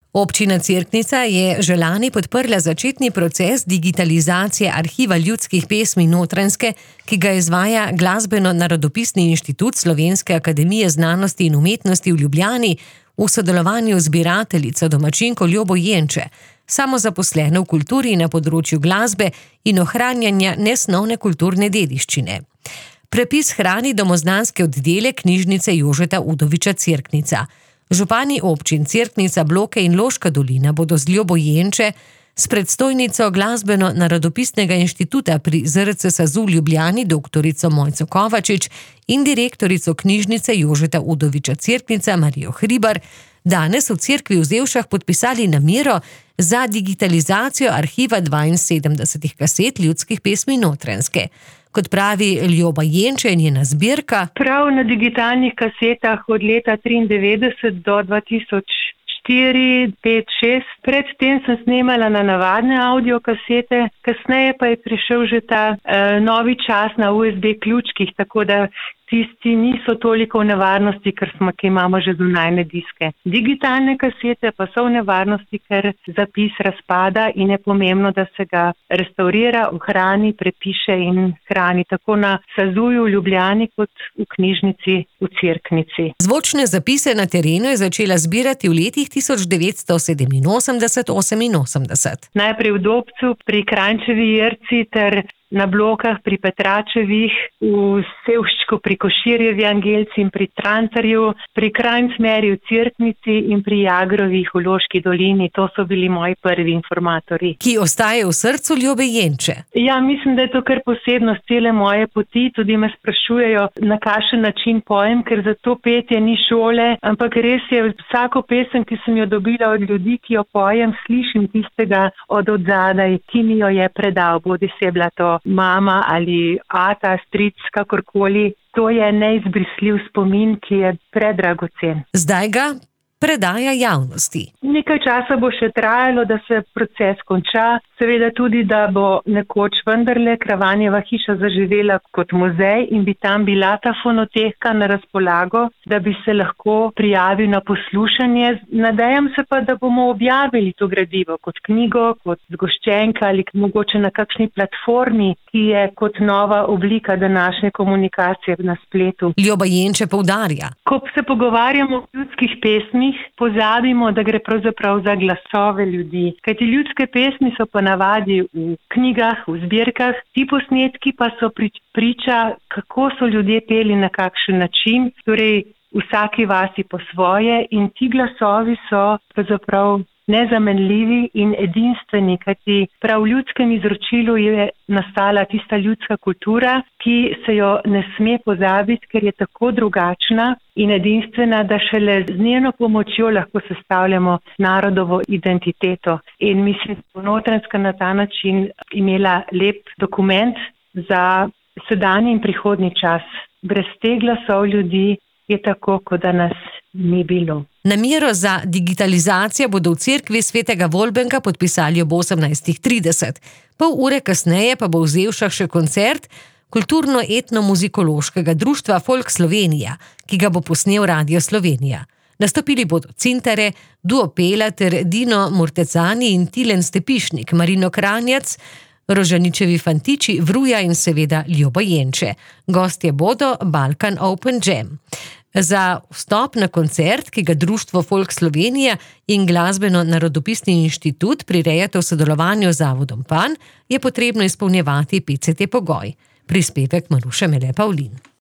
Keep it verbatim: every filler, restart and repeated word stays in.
Občina Cerknica je že lani podprla začetni proces digitalizacije arhiva ljudskih pesmi Notranjske, ki ga izvaja Glasbeno-narodopisni inštitut Slovenske akademije znanosti in umetnosti v Ljubljani v sodelovanju z zbirateljico domačinko Ljobo Jenče, samozaposleno v kulturi na področju glasbe in ohranjanja nesnovne kulturne dediščine. Prepis hrani domoznanski oddelek knjižnice Jožeta Udoviča Cerknica. Župani občin Cerknica, Bloke in Loška dolina bodo z Ljobo Jenče, s predstojnico Glasbeno-narodopisnega inštituta pri Z R C SAZU v Ljubljani doktorico Mojco Kovačič in direktorico knjižnice Jožeta Udoviča Cerknica Marijo Hribar danes v cerkvi v Zevšah podpisali namero za digitalizacijo arhiva dvainsedemdesetih kaset ljudskih pesmi Notranjske. Kot pravi Ljoba Jenče in njena zbirka. Prav na digitalnih kasetah od leta triindevetdeset do dva tisoč štiri, pet, šest. Predtem sem snemala na navadne audio kasete, kasneje pa je prišel že ta uh, novi čas na U S B ključkih, tako da tisti niso toliko v nevarnosti, ker smo, ki imamo že zunajne diske. Digitalne kasete pa so v nevarnosti, ker zapis razpada in je pomembno, da se ga restaurira, ohrani, prepiše in hrani tako na SAZU-ju v Ljubljani kot v knjižnici v Cerknici. Zvočne zapise na terenu je začela zbirati v letih tisoč devetsto sedeminosemdeset oseminosemdeset. Najprej v Dobcu pri Kranjčevi Jerci ter na Blokah pri Petračevih, v Sevščku pri Koširjevi Angelci in pri Trantarju, pri Kranjcmeri v Cerknici in pri Jagrovih v Loški dolini. To so bili moji prvi informatorji. Ki ostaje v srcu Ljobe Jenče. Ja, mislim, da je to kar posebnost cele moje poti. Tudi me sprašujejo, na kakšen način pojem, ker za to petje ni šole, ampak res je, vsako pesem, ki sem jo dobila od ljudi, ki jo pojem, slišim tistega od odzadaj, ki mi jo je predal, bodi se bila to mama ali ata, stric, kakorkoli. To je neizbrisljiv spomin, ki je predragocen. Zdaj ga predaja javnosti. Nekaj časa bo še trajalo, da se proces konča. Seveda tudi, da bo nekoč vendarle Kravanjeva hiša zaživela kot muzej in bi tam bila ta fonoteka na razpolago, da bi se lahko prijavil na poslušanje. Nadejam se pa, da bomo objavili to gradivo kot knjigo, kot zgoščenka ali mogoče na kakšni platformi, ki je kot nova oblika današnje komunikacije na spletu. Ljoba Jenče poudarja. Ko se pogovarjamo o ljudskih pesmih, pozabimo, da gre pravzaprav za glasove ljudi. Kajti ljudske pesmi so pa navadi v knjigah, v zbirkah, ti posnetki pa so priča, kako so ljudje peli na kakšen način, torej vsaki vasi po svoje, in ti glasovi so pravzaprav nezamenljivi in edinstveni, kajti prav v ljudskem izročilu je nastala tista ljudska kultura, ki se jo ne sme pozabiti, ker je tako drugačna in edinstvena, da šele z njeno pomočjo lahko sestavljamo narodovo identiteto. In mislim, da bo Notranjska na ta način imela lep dokument za sedanji in prihodnji čas. Brez teh glasov ljudi je tako, kot da nas ni bilo. Namero za digitalizacijo bodo v cerkvi svetega Volbenka podpisali ob osemnajstih trideset. Pol ure kasneje pa bo v Zevšah še koncert kulturno-etno-muzikološkega društva Folk Slovenija, ki ga bo posnel Radio Slovenija. Nastopili bodo Cintare, Duo Pela ter Dino Murtecani in Tilen Stepišnik, Marino Kranjac, Rožaničevi fantiči, Vruja in seveda Ljoba Jenče. Gostje bodo Balkan Open Jam. Za vstop na koncert, ki ga društvo Folk Slovenija in Glasbeno-narodopisni inštitut prirejata v sodelovanju z Zavodom Pan, je potrebno izpolnjevati P C T pogoj. Prispevek Maruše Mele Pavlin.